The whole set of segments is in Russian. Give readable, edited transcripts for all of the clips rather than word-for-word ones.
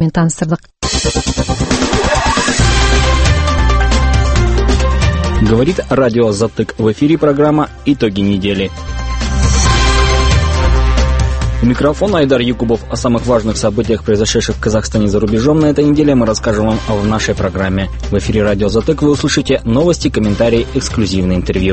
менен тааныстырдык. Говорит радио «Затык». В эфире программа «Итоги недели». У микрофона Айдар Якубов. О самых важных событиях, произошедших в Казахстане и за рубежом на этой неделе, мы расскажем вам в нашей программе. В эфире радио «Затык» вы услышите новости, комментарии, эксклюзивные интервью.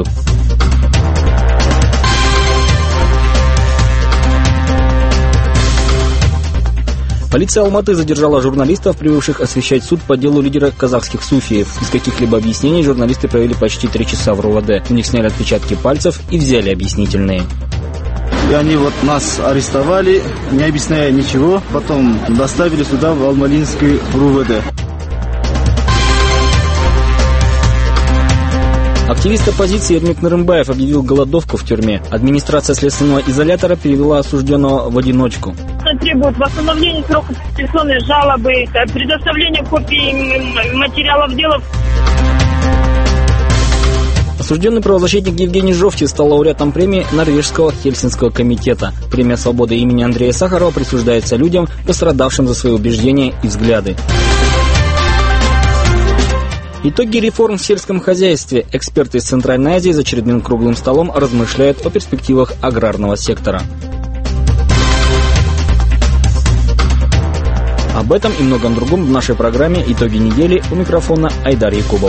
Полиция Алматы задержала журналистов, прибывших освещать суд по делу лидера казахских суфиев. Без каких-либо объяснений журналисты провели почти 3 часа в РУВД. У них сняли отпечатки пальцев и взяли объяснительные. И они нас арестовали, не объясняя ничего, потом доставили сюда, в Алмалинский РУВД. Активист оппозиции Ермек Нарымбаев объявил голодовку в тюрьме. Администрация следственного изолятора перевела осужденного в одиночку. Требует восстановления срока апелляционной жалобы, предоставления копий материалов дела. Осужденный правозащитник Евгений Жовтий стал лауреатом премии Норвежского Хельсинского комитета. Премия свободы имени Андрея Сахарова присуждается людям, пострадавшим за свои убеждения и взгляды. Итоги реформ в сельском хозяйстве. Эксперты из Центральной Азии за очередным круглым столом размышляют о перспективах аграрного сектора. Об этом и многом другом в нашей программе «Итоги недели». У микрофона Айдар Якубов.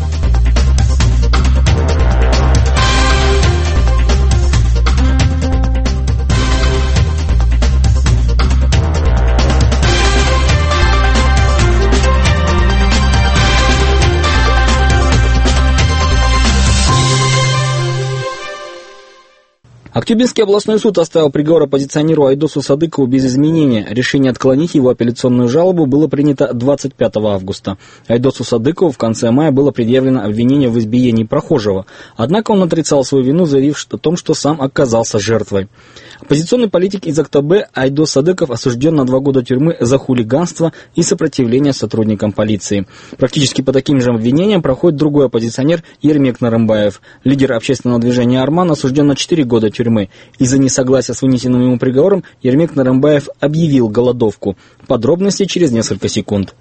Актюбинский областной суд оставил приговор оппозиционеру Айдосу Садыкову без изменения. Решение отклонить его апелляционную жалобу было принято 25 августа. Айдосу Садыкову в конце мая было предъявлено обвинение в избиении прохожего. Однако он отрицал свою вину, заявив о том, что сам оказался жертвой. Оппозиционный политик из Актабе Айдос Садыков осужден на 2 года тюрьмы за хулиганство и сопротивление сотрудникам полиции. Практически по таким же обвинениям проходит другой оппозиционер Ермек Нарымбаев. Лидер общественного движения «Арман» осужден на 4 года тюрьмы. Из-за несогласия с вынесенным ему приговором Ермек Нарымбаев объявил голодовку. Подробности через несколько секунд.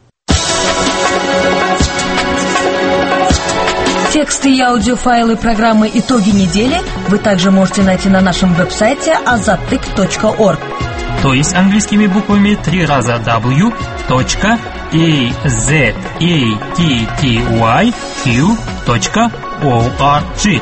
Тексты и аудиофайлы программы «Итоги недели» вы также можете найти на нашем веб-сайте azatik.org. То есть английскими буквами 3 раза w.azattyq.org.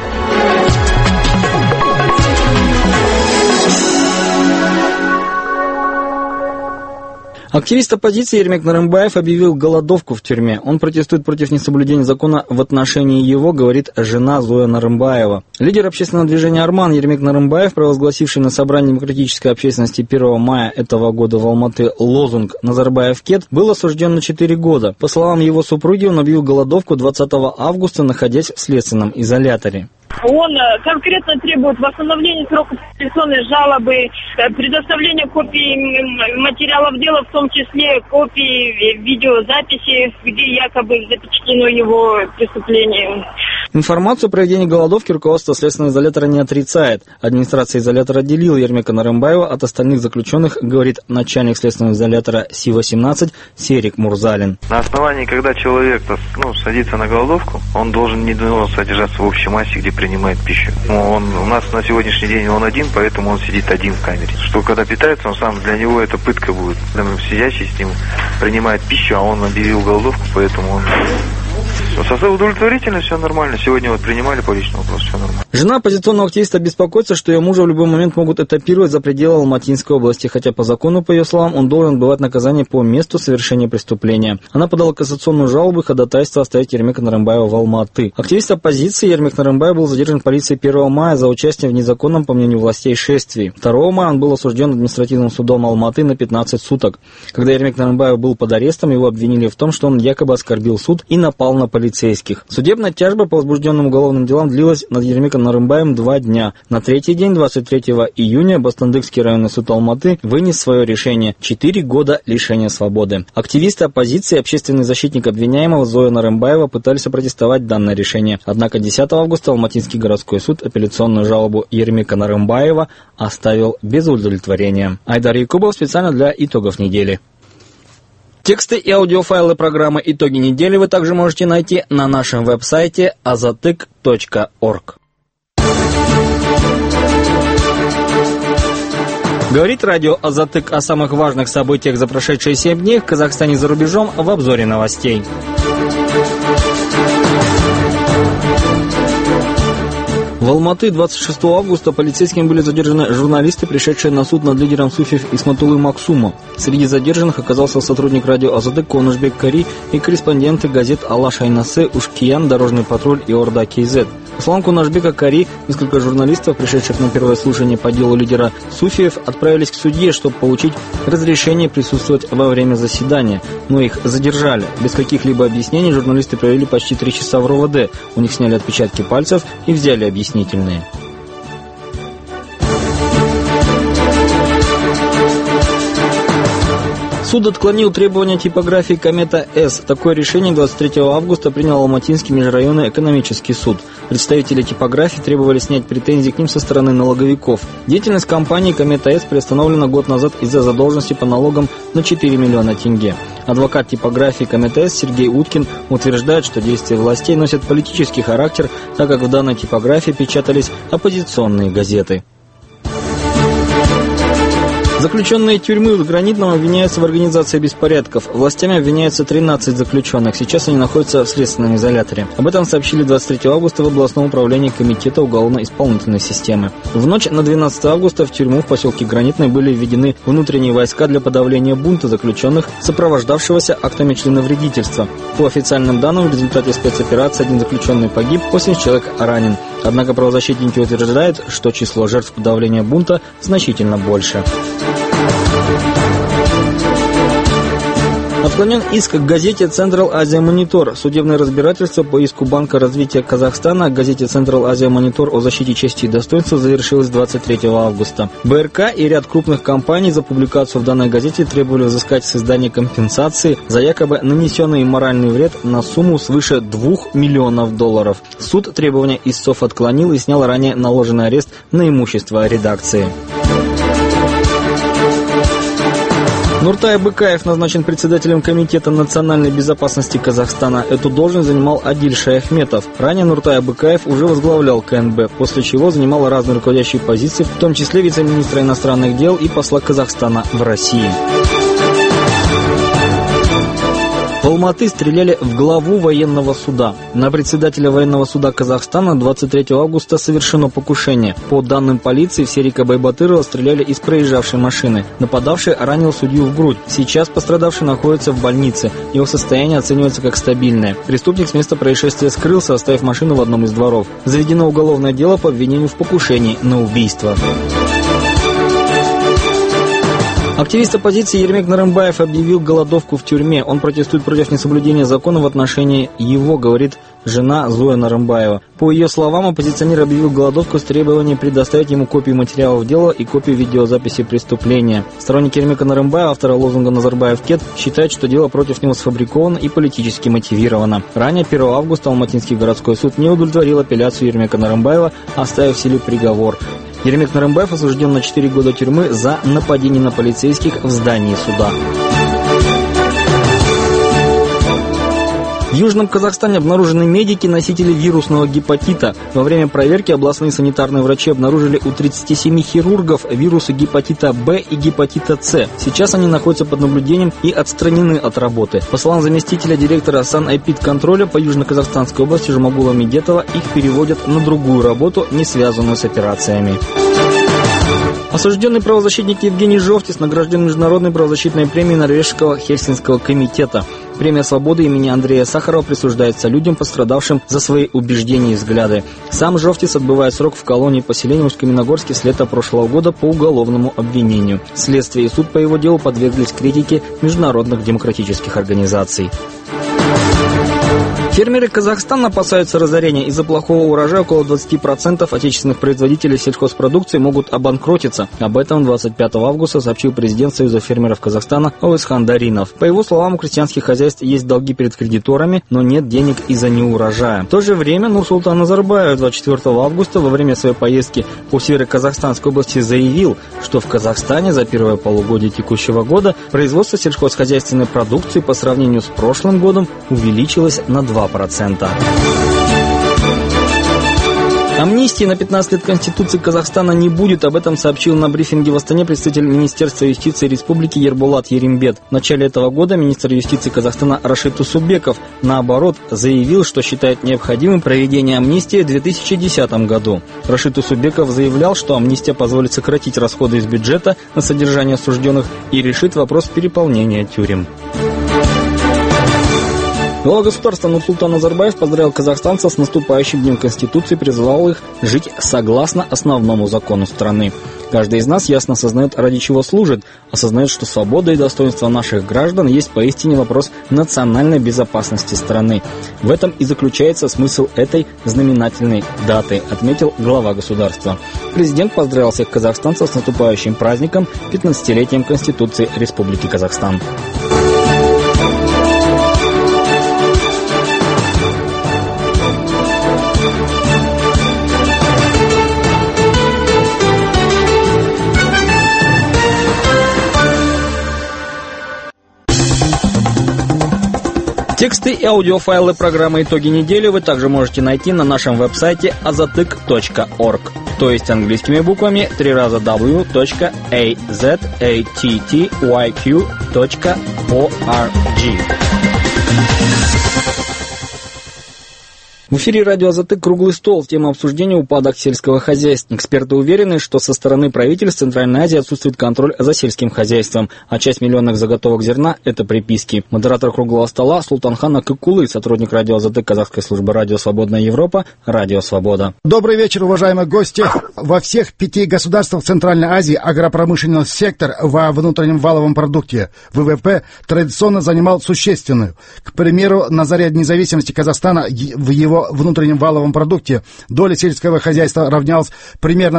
Активист оппозиции Ермек Нарымбаев объявил голодовку в тюрьме. Он протестует против несоблюдения закона в отношении его, говорит жена Зоя Нарымбаева. Лидер общественного движения «Арман» Ермек Нарымбаев, провозгласивший на собрании демократической общественности 1 мая этого года в Алматы лозунг «Назарбаев кет», был осужден на 4 года. По словам его супруги, он объявил голодовку 20 августа, находясь в следственном изоляторе. Он конкретно требует восстановления срока апелляционной жалобы, предоставления копий материалов дела, в том числе копий видеозаписи, где якобы запечатлено его преступление. Информацию о проведении голодовки руководство следственного изолятора не отрицает. Администрация изолятора отделила Ермека Нарымбаева от остальных заключенных, говорит начальник следственного изолятора Си-18 Серик Мурзалин. На основании, когда человек садится на голодовку, он должен не должен содержаться в общей массе, где принимает пищу. У нас на сегодняшний день он один, поэтому он сидит один в камере. Что когда питается, он сам, для него это пытка будет. Сидящий с ним принимает пищу, а он объявил голодовку, поэтому он... Состав удовлетворительно, все нормально. Сегодня принимали по личному вопросу, все нормально. Жена оппозиционного активиста беспокоится, что ее мужа в любой момент могут этапировать за пределы Алматинской области, хотя по закону, по ее словам, он должен отбывать наказание по месту совершения преступления. Она подала кассационную жалобу и ходатайство оставить Ермека Нарымбаева в Алматы. Активист оппозиции Ермек Нарымбаев был задержан полицией 1 мая за участие в незаконном, по мнению властей, шествии. 2 мая он был осужден административным судом Алматы на 15 суток. Когда Ермек Нарымбаев был под арестом, его обвинили в том, что он якобы оскорбил суд и напал на полицейских. Судебная тяжба по возбужденным уголовным делам длилась над Ермеком Нарымбаевым 2 дня. На 3-й день, 23 июня, Бастандыкский районный суд Алматы вынес свое решение – 4 года лишения свободы. Активисты оппозиции и общественный защитник обвиняемого Зоя Нарымбаева пытались опротестовать данное решение. Однако 10 августа Алматинский городской суд апелляционную жалобу Ермека Нарымбаева оставил без удовлетворения. Айдар Якубов специально для итогов недели. Тексты и аудиофайлы программы «Итоги недели» вы также можете найти на нашем веб-сайте azatyk.org. Говорит радио «Азатык» о самых важных событиях за прошедшие 7 дней в Казахстане и за рубежом в обзоре новостей. В Алматы 26 августа полицейскими были задержаны журналисты, пришедшие на суд над лидером суфиев Исматуллы Максуму. Среди задержанных оказался сотрудник радио «Азатык» Конушбек Кари и корреспонденты газет «Алаш Айнасе», «Ушкиян», «Дорожный патруль» и «Орда КЗ». По словам Конушбека Кари, несколько журналистов, пришедших на первое слушание по делу лидера суфиев, отправились к судье, чтобы получить разрешение присутствовать во время заседания. Но их задержали. Без каких-либо объяснений журналисты провели почти 3 часа в РОВД. У них сняли отпечатки пальцев и взяли объяснительные. Суд отклонил требования типографии «Комета-С». Такое решение 23 августа принял Алматинский межрайонный экономический суд. Представители типографии требовали снять претензии к ним со стороны налоговиков. Деятельность компании «Комета-С» приостановлена год назад из-за задолженности по налогам на 4 миллиона тенге. Адвокат типографии «Комета-С» Сергей Уткин утверждает, что действия властей носят политический характер, так как в данной типографии печатались оппозиционные газеты. Заключенные тюрьмы в Гранитном обвиняются в организации беспорядков. Властями обвиняются 13 заключенных. Сейчас они находятся в следственном изоляторе. Об этом сообщили 23 августа в областном управлении Комитета уголовно-исполнительной системы. В ночь на 12 августа в тюрьму в поселке Гранитный были введены внутренние войска для подавления бунта заключенных, сопровождавшегося актами членовредительства. По официальным данным, в результате спецоперации 1 заключенный погиб, 80 человек ранен. Однако правозащитники утверждают, что число жертв подавления бунта значительно больше. Отклонен иск к газете Central Asia Monitor. Судебное разбирательство по иску Банка развития Казахстана к газете Central Asia Monitor о защите чести и достоинства завершилось 23 августа. БРК и ряд крупных компаний за публикацию в данной газете требовали взыскать с издания компенсации за якобы нанесенный им моральный вред на сумму свыше $2 миллионов. Суд требования истцов отклонил и снял ранее наложенный арест на имущество редакции. Нуртай Абыкаев назначен председателем Комитета национальной безопасности Казахстана. Эту должность занимал Адиль Шаяхметов. Ранее Нуртай Абыкаев уже возглавлял КНБ, после чего занимал разные руководящие позиции, в том числе вице-министра иностранных дел и посла Казахстана в России. В Алматы стреляли в главу военного суда. На председателя военного суда Казахстана 23 августа совершено покушение. По данным полиции, в Серика Байбатырова стреляли из проезжавшей машины. Нападавший ранил судью в грудь. Сейчас пострадавший находится в больнице. Его состояние оценивается как стабильное. Преступник с места происшествия скрылся, оставив машину в одном из дворов. Заведено уголовное дело по обвинению в покушении на убийство. Активист оппозиции Ермек Нарымбаев объявил голодовку в тюрьме. Он протестует против несоблюдения закона в отношении его, говорит жена Зоя Нарымбаева. По ее словам, оппозиционер объявил голодовку с требованием предоставить ему копии материалов дела и копию видеозаписи преступления. Сторонники Ермека Нарымбаева, автора лозунга «Назарбаев Кет», считают, что дело против него сфабриковано и политически мотивировано. Ранее 1 августа Алматинский городской суд не удовлетворил апелляцию Ермека Нарымбаева, оставив в силе приговор. Ермек Нарымбаев осужден на 4 года тюрьмы за нападение на полицейских в здании суда. В Южном Казахстане обнаружены медики-носители вирусного гепатита. Во время проверки областные санитарные врачи обнаружили у 37 хирургов вирусы гепатита Б и гепатита С. Сейчас они находятся под наблюдением и отстранены от работы. По словам заместителя директора санэпидконтроля по Южно-Казахстанской области Жумагула Медетова, их переводят на другую работу, не связанную с операциями. Осужденный правозащитник Евгений Жовтис награжден международной правозащитной премией Норвежского Хельсинского комитета. Премия свободы имени Андрея Сахарова присуждается людям, пострадавшим за свои убеждения и взгляды. Сам Жовтис отбывает срок в колонии поселения Усть-Каменогорске с лета прошлого года по уголовному обвинению. Следствие и суд по его делу подверглись критике международных демократических организаций. Фермеры Казахстана опасаются разорения. Из-за плохого урожая около 20% отечественных производителей сельхозпродукции могут обанкротиться. Об этом 25 августа сообщил президент Союза фермеров Казахстана Оусхан Даринов. По его словам, у крестьянских хозяйств есть долги перед кредиторами, но нет денег из-за неурожая. В то же время Нурсултан Назарбаев 24 августа во время своей поездки по Северо-Казахстанской области заявил, что в Казахстане за первое полугодие текущего года производство сельхозхозяйственной продукции по сравнению с прошлым годом увеличилось на 2%. Амнистии на 15 лет Конституции Казахстана не будет. Об этом сообщил на брифинге в Астане представитель Министерства юстиции Республики Ерболат Еримбет. В начале этого года министр юстиции Казахстана Рашид Усубеков, наоборот, заявил, что считает необходимым проведение амнистии в 2010 году. Рашид Усубеков заявлял, что амнистия позволит сократить расходы из бюджета на содержание осужденных и решит вопрос переполнения тюрем. Глава государства Нурсултан Назарбаев поздравил казахстанцев с наступающим Днем Конституции и призвал их жить согласно основному закону страны. Каждый из нас ясно осознает, ради чего служит, осознает, что свобода и достоинство наших граждан есть поистине вопрос национальной безопасности страны. В этом и заключается смысл этой знаменательной даты, отметил глава государства. Президент поздравил всех казахстанцев с наступающим праздником 15-летием Конституции Республики Казахстан. Тексты и аудиофайлы программы «Итоги недели» вы также можете найти на нашем веб-сайте azatyk.org, то есть английскими буквами 3 раза w.azattyq.org. В эфире радио «Азатык» круглый стол. Тема обсуждения — упадок сельского хозяйства. Эксперты уверены, что со стороны правительств Центральной Азии отсутствует контроль за сельским хозяйством, а часть миллионных заготовок зерна — это приписки. Модератор круглого стола Султанхан Акыкулы, сотрудник радио «Азатык» казахской службы «Радио Свободная Европа», «Радио Свобода». Добрый вечер, уважаемые гости. Во всех 5 государствах Центральной Азии агропромышленный сектор во внутреннем валовом продукте ВВП традиционно занимал существенную. К примеру, на заре независимости Казахстана в его внутреннем валовом продукте доля сельского хозяйства равнялась примерно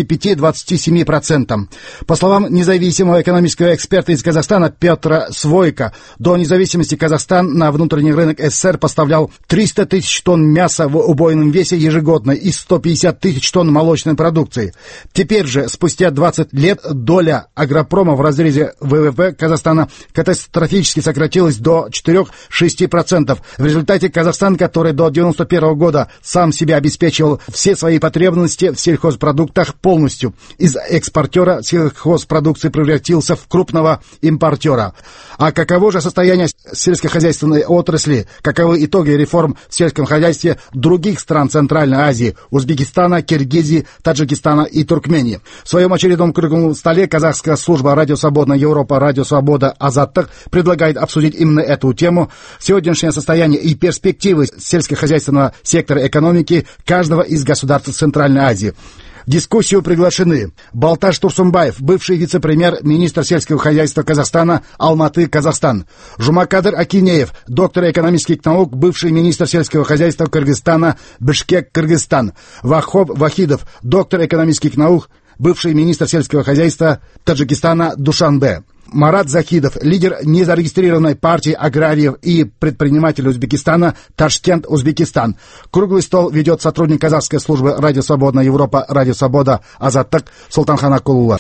25-27%. По словам независимого экономического эксперта из Казахстана Петра Свойка, до независимости Казахстан на внутренний рынок СССР поставлял 300 тысяч тонн мяса в убойном весе ежегодно и 150 тысяч тонн молочной продукции. Теперь же, спустя 20 лет, доля агропрома в разрезе ВВП Казахстана катастрофически сократилась до 4-6%. В результате Казахстан, который до 1991 года сам себя обеспечивал все свои потребности в сельхозпродуктах полностью, из экспортера сельхозпродукции превратился в крупного импортера. А каково же состояние сельскохозяйственной отрасли, каковы итоги реформ в сельском хозяйстве других стран Центральной Азии, Узбекистана, Киргизии, Таджикистана и Туркмении? В своем очередном круглом столе казахская служба «Радио Свободная Европа», «Радио Свобода», «Азаттык» предлагает обсудить именно эту тему, сегодняшнее состояние и перспективы сельскохозяйственного сектора экономики каждого из государств Центральной Азии. В дискуссию приглашены Балташ Турсунбаев, бывший вице-премьер-министр сельского хозяйства Казахстана, Алматы, Казахстан; Жумакадыр Акинеев, доктор экономических наук, бывший министр сельского хозяйства Кыргызстана, Бишкек, Кыргызстан; Вахоб Вахидов, доктор экономических наук, бывший министр сельского хозяйства Таджикистана, Душанбе; Марат Захидов, лидер незарегистрированной партии аграриев и предприниматель Узбекистана, Ташкент, Узбекистан. Круглый стол ведет сотрудник казахской службы «Радио Свободная Европа», «Радио Свобода», Азаттык, Султанхан Акулла.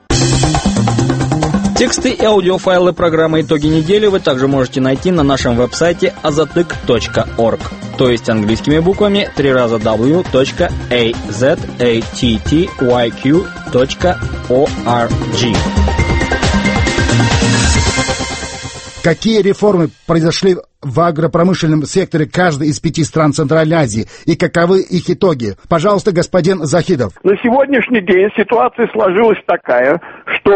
Тексты и аудиофайлы программы «Итоги недели» вы также можете найти на нашем веб-сайте azatyk.org, то есть английскими буквами 3 раза w.azattyq.org. Какие реформы произошли в агропромышленном секторе каждой из 5 стран Центральной Азии и каковы их итоги? Пожалуйста, господин Захидов. На сегодняшний день ситуация сложилась такая, что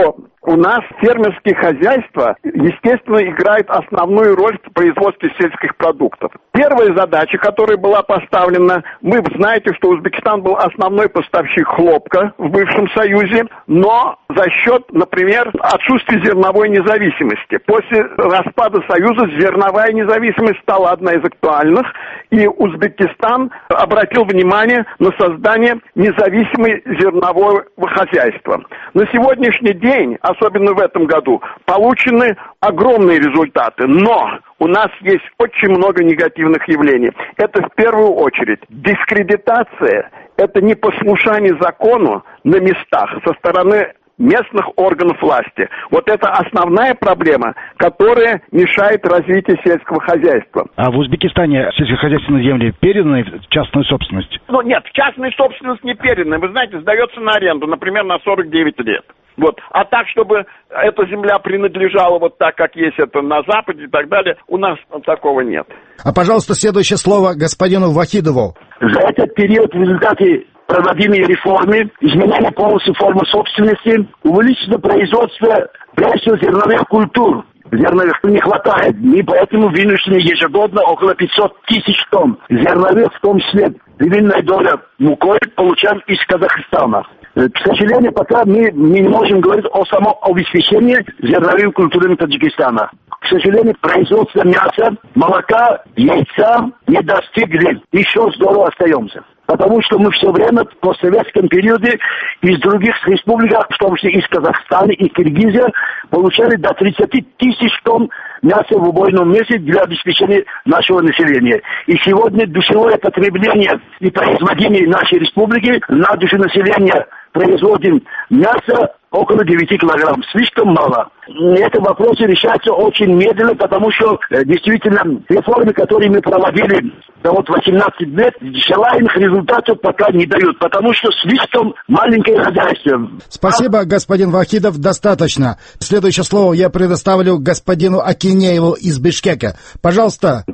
У нас фермерские хозяйства, естественно, играют основную роль в производстве сельских продуктов. Первая задача, которая была поставлена, вы знаете, что Узбекистан был основной поставщик хлопка в бывшем Союзе, но за счет, например, отсутствия зерновой независимости. После распада Союза зерновая независимость стала одной из актуальных, и Узбекистан обратил внимание на создание независимой зернового хозяйства. На сегодняшний день, особенно в этом году, получены огромные результаты, но у нас есть очень много негативных явлений. Это в первую очередь дискредитация, это непослушание закону на местах со стороны местных органов власти. Вот это основная проблема, которая мешает развитию сельского хозяйства. А в Узбекистане сельскохозяйственные земли переданы в частную собственность? Ну нет, в частную собственность не переданы. Вы знаете, сдается на аренду, например, на 49 лет. Вот. А так, чтобы эта земля принадлежала вот так, как есть это на Западе и так далее, у нас такого нет. А, пожалуйста, следующее слово господину Вахидову. За этот период в результате проводимой реформы, изменения полностью формы собственности, увеличено производство прежде всего зерновых культур. Зерновых не хватает, и поэтому вынуждены ежегодно около 500 тысяч тонн зерновых, в том числе львиная доля мукой, получаем из Казахстана. К сожалению, пока мы не можем говорить о самообеспечении зерновыми культурами Таджикистана. К сожалению, производство мяса, молока, яйца не достигли. Еще здорово остаемся. Потому что мы все время в постсоветском периоде из других республик, в том числе из Казахстана и Киргизии, получали до 30 тысяч тонн мяса в убойном месте для обеспечения нашего населения. И сегодня душевое потребление и производение нашей республики на душу населения производим мясо около 9 килограмм. Слишком мало. Эти вопросы решаются очень медленно, потому что действительно реформы, которые мы проводили вот 18 лет, желаемых результатов пока не дают, потому что слишком маленькое хозяйство. Спасибо, господин Вахидов, достаточно. Следующее слово я предоставлю господину Акинееву из Бишкека. Пожалуйста.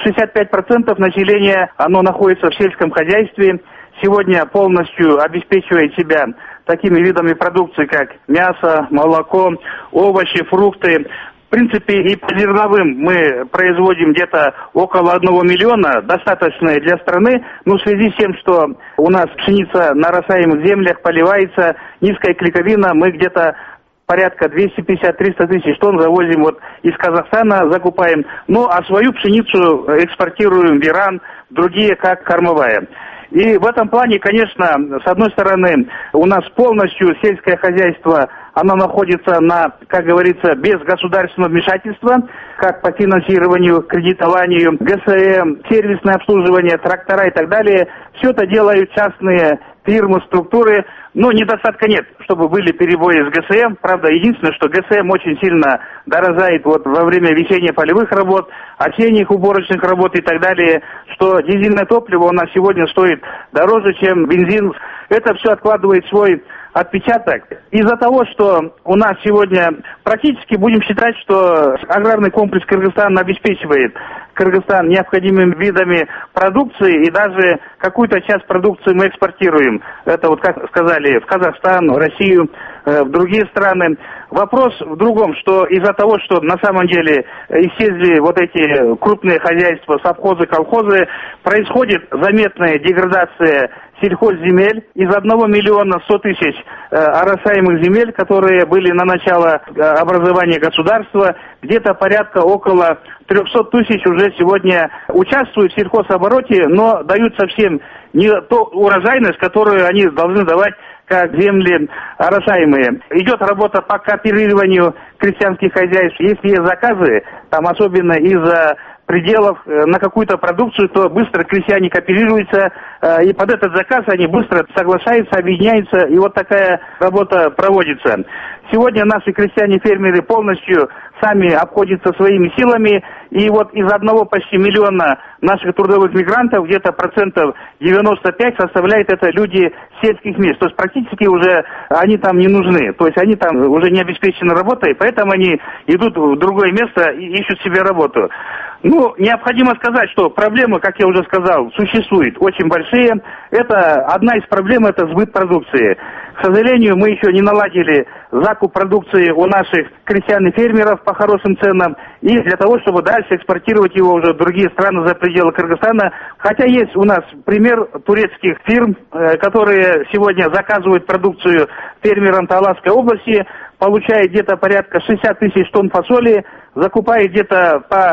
65% населения, оно находится в сельском хозяйстве. Сегодня полностью обеспечивает себя такими видами продукции, как мясо, молоко, овощи, фрукты. В принципе, и по зерновым мы производим где-то около 1 миллиона, достаточно для страны, но в связи с тем, что у нас пшеница на оросаемых землях поливается, низкая клейковина, мы где-то порядка 250-300 тысяч тонн завозим вот из Казахстана, закупаем, ну а свою пшеницу экспортируем в Иран, другие как кормовая. И в этом плане, конечно, с одной стороны, у нас полностью сельское хозяйство, оно находится на, как говорится, без государственного вмешательства, как по финансированию, кредитованию, ГСМ, сервисное обслуживание, трактора и так далее. Все это делают частные фирмы, структуры, но недостатка нет, чтобы были перебои с ГСМ. Правда, единственное, что ГСМ очень сильно дорожает вот во время весенне-полевых работ, осенних уборочных работ и так далее, что дизельное топливо у нас сегодня стоит дороже, чем бензин. Это все откладывает свой отпечаток. Из-за того, что у нас сегодня практически будем считать, что аграрный комплекс Кыргызстана обеспечивает Кыргызстан необходимыми видами продукции, и даже какую-то часть продукции мы экспортируем. Это вот, как сказали, в Казахстан, в Россию, в другие страны. Вопрос в другом, что из-за того, что на самом деле исчезли вот эти крупные хозяйства, совхозы, колхозы, происходит заметная деградация сельхозземель. Из 1 миллиона 100 тысяч оросаемых земель, которые были на начало образования государства, где-то порядка около 300 тысяч уже сегодня участвуют в сельхозобороте, но дают совсем не ту урожайность, которую они должны давать как земли оросаемые. Идет работа по кооперированию крестьянских хозяйств. Если есть заказы, там особенно из-за пределов на какую-то продукцию, то быстро крестьяне кооперируются, и под этот заказ они быстро соглашаются, объединяются, и вот такая работа проводится. Сегодня наши крестьяне-фермеры полностью сами обходятся своими силами, и вот из 1 почти миллиона наших трудовых мигрантов где-то 95% составляет это люди сельских мест. То есть практически уже они там не нужны, то есть они там уже не обеспечены работой, поэтому они идут в другое место и ищут себе работу. Ну, необходимо сказать, что проблемы, как я уже сказал, существуют очень большие. Это одна из проблем, это сбыт продукции. К сожалению, мы еще не наладили закуп продукции у наших крестьян и фермеров по хорошим ценам. И для того, чтобы дальше экспортировать его уже в другие страны за пределы Кыргызстана. Хотя есть у нас пример турецких фирм, которые сегодня заказывают продукцию фермерам Таласской области, получает где-то порядка 60 тысяч тонн фасоли, закупает где-то по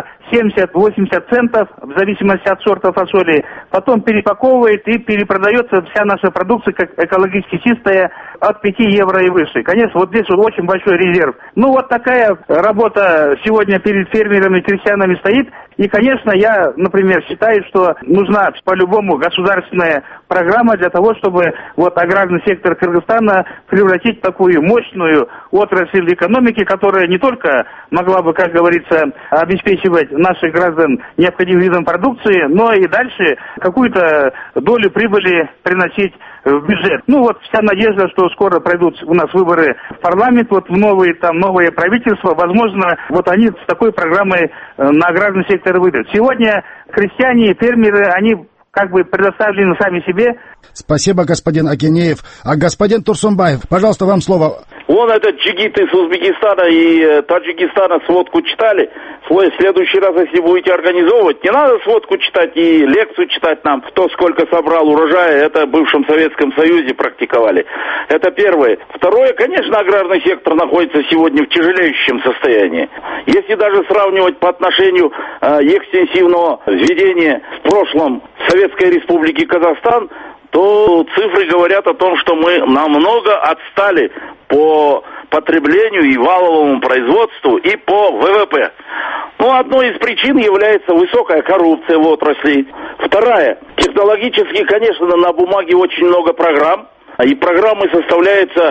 70-80 центов, в зависимости от сорта фасоли, потом перепаковывает и перепродается вся наша продукция как экологически чистая от 5 евро и выше. Конечно, вот здесь вот очень большой резерв. Ну, вот такая работа сегодня перед фермерами и крестьянами стоит. И, конечно, я, например, считаю, что нужна по-любому государственная программа для того, чтобы вот аграрный сектор Кыргызстана превратить в такую мощную отрасль экономики, которая не только могла бы, как говорится, обеспечивать наших граждан необходимым видом продукции, но и дальше какую-то долю прибыли приносить в бюджет. Ну вот вся надежда, что скоро пройдут у нас выборы в парламент, вот в новое правительство, возможно, вот они с такой программой на аграрный сектор выйдут. Сегодня крестьяне, фермеры, они как бы предоставлены сами себе. Спасибо, господин Акинеев. А господин Турсунбаев, пожалуйста, вам слово. Вон этот джигит из Узбекистана и Таджикистана сводку читали. В следующий раз, если будете организовывать, не надо сводку читать и лекцию читать нам, кто сколько собрал урожая. Это в бывшем Советском Союзе практиковали. Это первое. Второе, конечно, аграрный сектор находится сегодня в тяжелеющем состоянии. Если даже сравнивать по отношению экстенсивного введения в прошлом Советской Республики Казахстан, то цифры говорят о том, что мы намного отстали по потреблению и валовому производству и по ВВП. Ну, одной из причин является высокая коррупция в отрасли. Вторая, технологически, конечно, на бумаге очень много программ, и программы составляются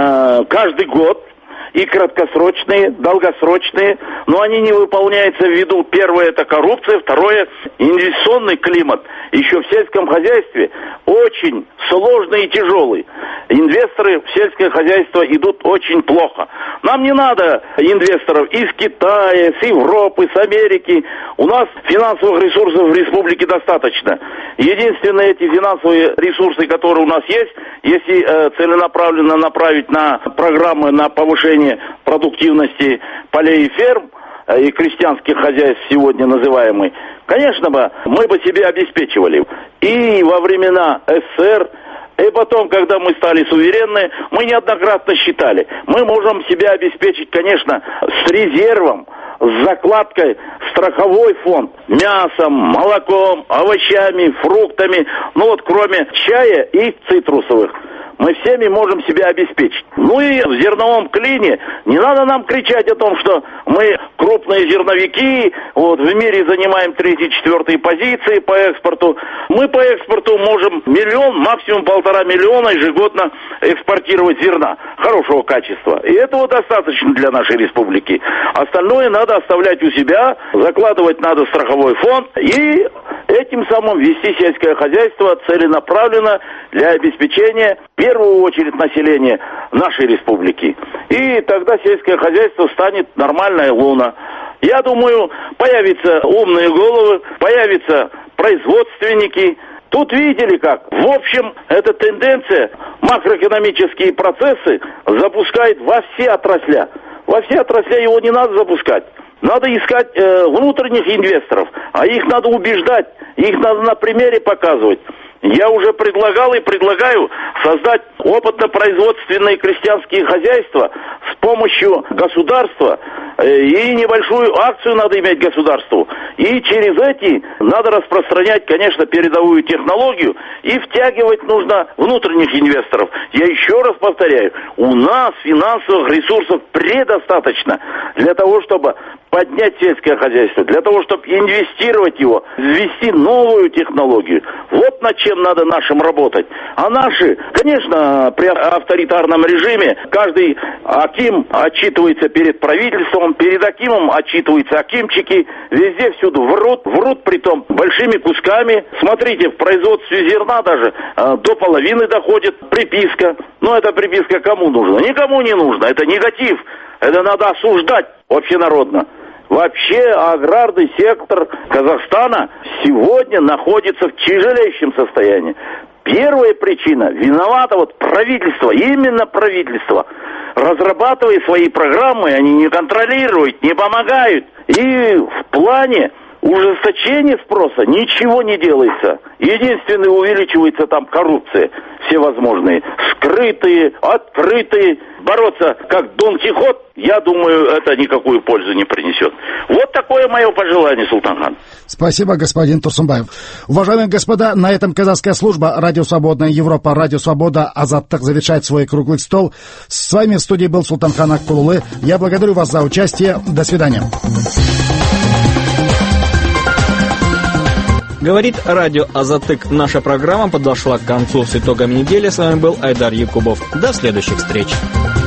каждый год. И краткосрочные, долгосрочные, но они не выполняются ввиду, первое, это коррупция, второе, инвестиционный климат, еще в сельском хозяйстве, очень сложный и тяжелый. Инвесторы в сельское хозяйство идут очень плохо. Нам не надо инвесторов из Китая, с Европы, с Америки. У нас финансовых ресурсов в республике достаточно. Единственные эти финансовые ресурсы, которые у нас есть, если целенаправленно направить на программы на повышение продуктивности полей и ферм и крестьянских хозяйств сегодня называемых, конечно бы, мы бы себе обеспечивали. И во времена СССР, и потом, когда мы стали суверенны, мы неоднократно считали, мы можем себя обеспечить, конечно, с резервом, с закладкой в страховой фонд, мясом, молоком, овощами, фруктами, ну вот кроме чая и цитрусовых. Мы всеми можем себя обеспечить. Ну и в зерновом клине не надо нам кричать о том, что мы крупные зерновики, вот в мире занимаем 3-4 позиции по экспорту. Мы по экспорту можем 1 миллион, максимум 1,5 миллиона ежегодно экспортировать зерна хорошего качества. И этого достаточно для нашей республики. Остальное надо оставлять у себя, закладывать надо страховой фонд и этим самым вести сельское хозяйство целенаправленно для обеспечения в первую очередь населения нашей республики. И тогда сельское хозяйство станет нормальная луна. Я думаю, появятся умные головы, появятся производственники. Тут видели как. В общем, эта тенденция макроэкономические процессы запускает во все отрасля. Во все отрасля его не надо запускать. Надо искать внутренних инвесторов, а их надо убеждать, их надо на примере показывать. Я уже предлагал и предлагаю создать опытно-производственные крестьянские хозяйства с помощью государства. И небольшую акцию надо иметь государству. И через эти надо распространять, конечно, передовую технологию. И втягивать нужно внутренних инвесторов. Я еще раз повторяю, у нас финансовых ресурсов предостаточно для того, чтобы поднять сельское хозяйство, для того, чтобы инвестировать его, ввести новую технологию. Вот над чем надо нашим работать. А наши, конечно, при авторитарном режиме каждый аким отчитывается перед правительством, перед акимом отчитываются акимчики, везде всюду врут притом большими кусками. Смотрите, в производстве зерна даже до половины доходит приписка. Но эта приписка кому нужна? Никому не нужна. Это негатив. Это надо осуждать общенародно. Вообще аграрный сектор Казахстана сегодня находится в тяжелейшем состоянии. Первая причина – виновато вот правительство, именно правительство. Разрабатывая свои программы, они не контролируют, не помогают. И в плане ужесточения спроса ничего не делается. Единственное, увеличивается там коррупция всевозможные. Скрытые, открытые. Бороться как Дон Кихот, я думаю, это никакую пользу не принесет. Вот такое мое пожелание, Султанхан. Спасибо, господин Турсунбаев. Уважаемые господа, на этом казахская служба «Радио Свободная Европа», «Радио Свобода», Азаттык завершает свой круглый стол. С вами в студии был Султанхан Акбулулы. Я благодарю вас за участие. До свидания. Говорит радио Азаттык. Наша программа подошла к концу. С итогами недели с вами был Айдар Якубов. До следующих встреч.